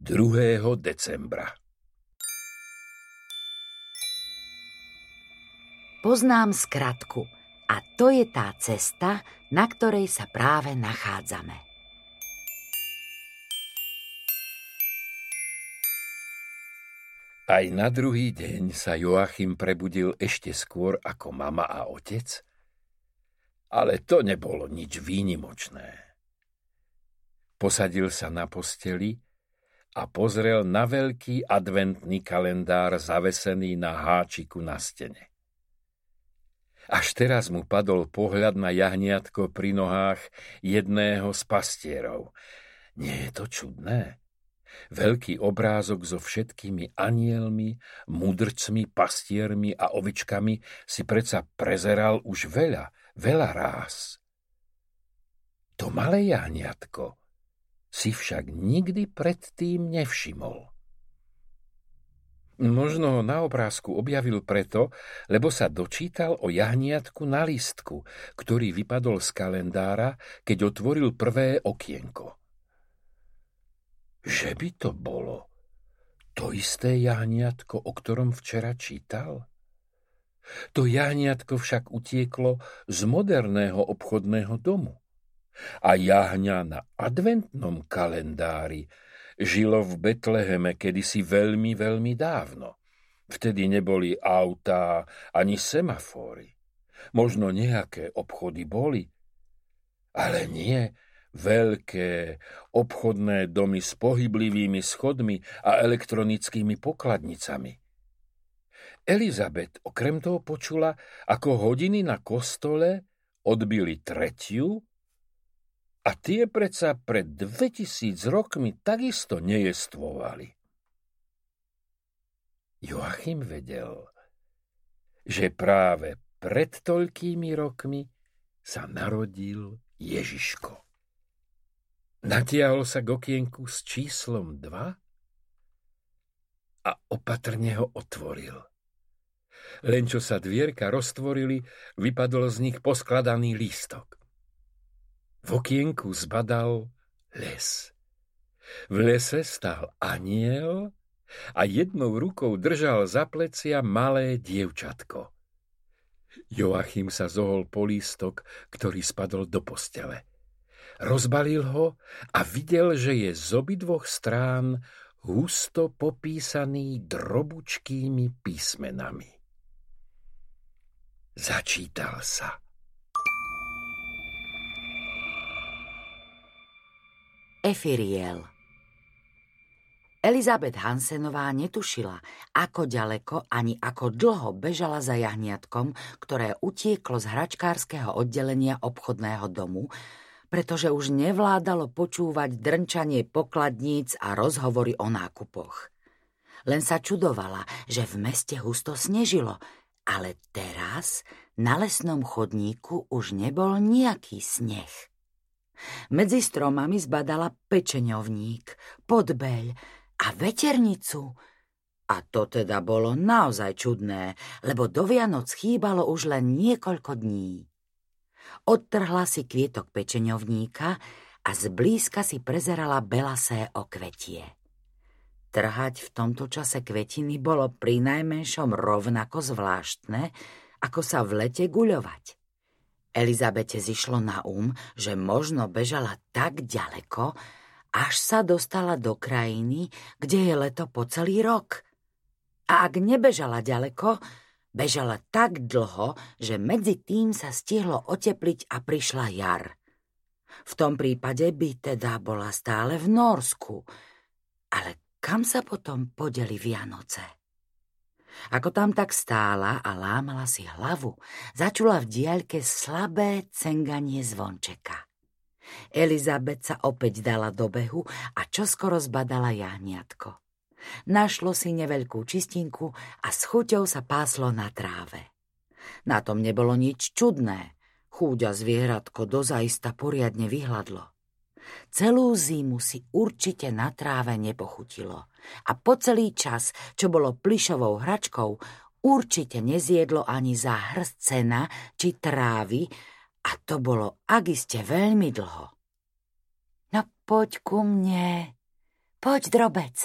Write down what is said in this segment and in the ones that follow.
2. decembra. Poznám skratku a to je tá cesta, na ktorej sa práve nachádzame. Aj na druhý deň sa Joachim prebudil ešte skôr ako mama a otec, ale to nebolo nič výnimočné. Posadil sa na posteli a pozrel na veľký adventný kalendár zavesený na háčiku na stene. Až teraz mu padol pohľad na jahniatko pri nohách jedného z pastierov. Nie je to čudné? Veľký obrázok so všetkými anielmi, mudrcmi, pastiermi a ovičkami si predsa prezeral už veľa ráz. To malé jahniatko si však nikdy predtým nevšimol. Možno ho na obrázku objavil preto, lebo sa dočítal o jahniatku na lístku, ktorý vypadol z kalendára, keď otvoril prvé okienko. Že by to bolo to isté jahniatko, o ktorom včera čítal? To jahniatko však utieklo z moderného obchodného domu. A jahňa na adventnom kalendári žilo v Betleheme kedysi veľmi dávno. Vtedy neboli autá ani semafóry. Možno nejaké obchody boli, ale nie veľké obchodné domy s pohyblivými schodmi a elektronickými pokladnicami. Elizabeth okrem toho počula, ako hodiny na kostole odbili 3. a tie predsa pred 2000 rokmi takisto nejestvovali. Joachim vedel, že práve pred toľkými rokmi sa narodil Ježiško. Natiahol sa k okienku s číslom 2 a opatrne ho otvoril. Len čo sa dvierka roztvorili, vypadol z nich poskladaný lístok. V okienku zbadal les. V lese stál anjel a jednou rukou držal za plecia malé dievčatko. Joachim sa zohol po lístok, ktorý spadol do postele. Rozbalil ho a videl, že je z obidvoch strán husto popísaný drobučkými písmenami. Začítal sa. Efiriel. Elizabeth Hansenová netušila, ako ďaleko ani ako dlho bežala za jahniatkom, ktoré utieklo z hračkárskeho oddelenia obchodného domu, pretože už nevládalo počúvať drnčanie pokladníc a rozhovory o nákupoch. Len sa čudovala, že v meste husto snežilo, ale teraz na lesnom chodníku už nebol nejaký sneh. Medzi stromami zbadala pečeňovník, podbeľ a veternicu. A to teda bolo naozaj čudné, lebo do Vianoc chýbalo už len niekoľko dní. Odtrhla si kvietok pečeňovníka a zblízka si prezerala belasé okvetie. Trhať v tomto čase kvetiny bolo prinajmenšom rovnako zvláštne, ako sa v lete guľovať. Elizabete zišlo na že možno bežala tak ďaleko, až sa dostala do krajiny, kde je leto po celý rok. A ak nebežala ďaleko, bežala tak dlho, že medzi tým sa stihlo otepliť a prišla jar. V tom prípade by teda bola stále v Nórsku. Ale kam sa potom podeli Vianoce? Ako tam tak stála a lámala si hlavu, začula v diaľke slabé cenganie zvončeka. Elizabeth sa opäť dala do behu a čoskoro zbadala jahniatko. Našlo si neveľkú čistinku a s chuťou sa páslo na tráve. Na tom nebolo nič čudné. Chúďa zvieratko dozaista poriadne vyhladlo. Celú zimu si určite na tráve nepochutilo a po celý čas, čo bolo plyšovou hračkou, určite nezjedlo ani za hrst sena či trávy a to bolo akiste veľmi dlho. No poď ku mne, Poď, drobec.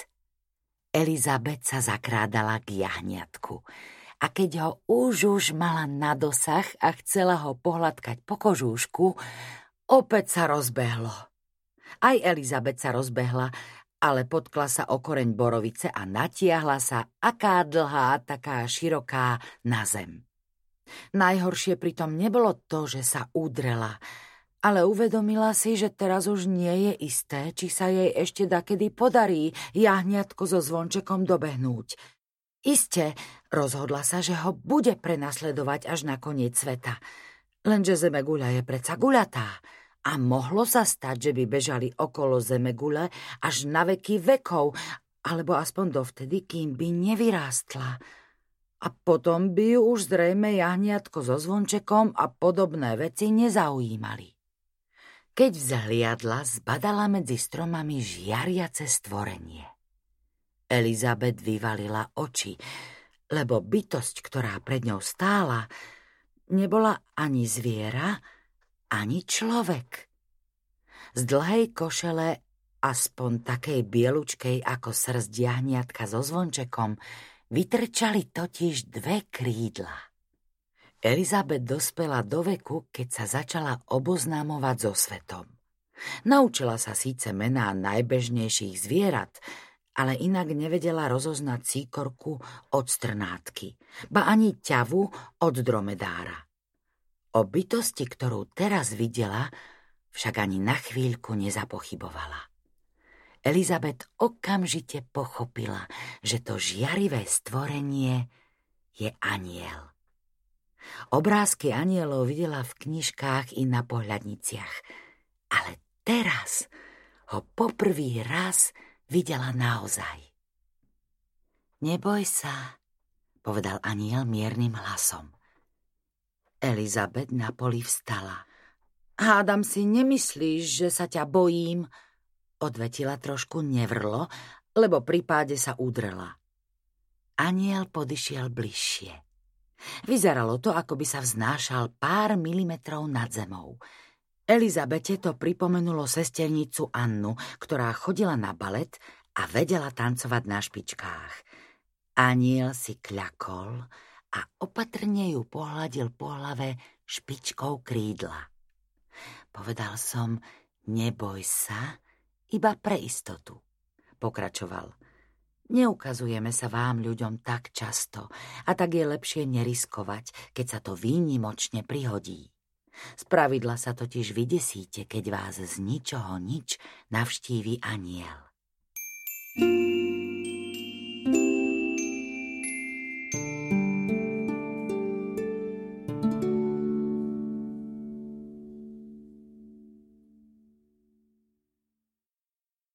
Elizabet sa zakrádala k jahniatku a keď ho už mala na dosah a chcela ho pohľadkať po kožúšku, opäť sa rozbehlo. Aj Elizabet sa rozbehla, ale potkla sa o koreň borovice a natiahla sa, aká dlhá, taká široká, na zem. Najhoršie pritom nebolo to, že sa udrela, ale uvedomila si, že teraz už nie je isté, či sa jej ešte dakedy podarí jahniatko so zvončekom dobehnúť. Iste, rozhodla sa, že ho bude prenasledovať až na koniec sveta. Lenže zemeguľa je predsa guľatá a mohlo sa stať, že by bežali okolo zemegule až na veky vekov, alebo aspoň dovtedy, kým by nevyrástla. A potom by ju už zrejme jahniatko so zvončekom a podobné veci nezaujímali. Keď vzhliadla, zbadala medzi stromami žiariace stvorenie. Elizabet vyvalila oči, lebo bytosť, ktorá pred ňou stála, nebola ani zviera, ani človek. Z dlhej košele, aspoň takej bielučkej ako srsť jahniatka so zvončekom, vytrčali totiž 2 krídla. Elizabet dospela do veku, keď sa začala oboznamovať so svetom. Naučila sa síce mená najbežnejších zvierat, ale inak nevedela rozoznať síkorku od strnátky, ba ani ťavu od dromedára. O bytosti, ktorú teraz videla, však ani na chvíľku nezapochybovala. Elizabet okamžite pochopila, že to žiarivé stvorenie je anjel. Obrázky anjelov videla v knižkách i na pohľadniciach, ale teraz ho poprvý raz videla naozaj. Neboj sa, povedal anjel miernym hlasom. Elizabet na poli vstala. Hádam si, nemyslíš, že sa ťa bojím? Odvetila trošku nevrlo, lebo pri páde sa udrela. Anjel podišiel bližšie. Vyzeralo to, ako by sa vznášal pár milimetrov nad zemou. Elizabete to pripomenulo sesternicu Annu, ktorá chodila na balet a vedela tancovať na špičkách. Anjel si kľakol a opatrne ju pohľadil po hlave špičkou krídla. Povedal som, neboj sa, iba pre istotu. Pokračoval. Neukazujeme sa vám ľuďom tak často a tak je lepšie neriskovať, keď sa to výnimočne prihodí. Spravidla sa totiž vydesíte, keď vás z ničoho nič navštíví anjel.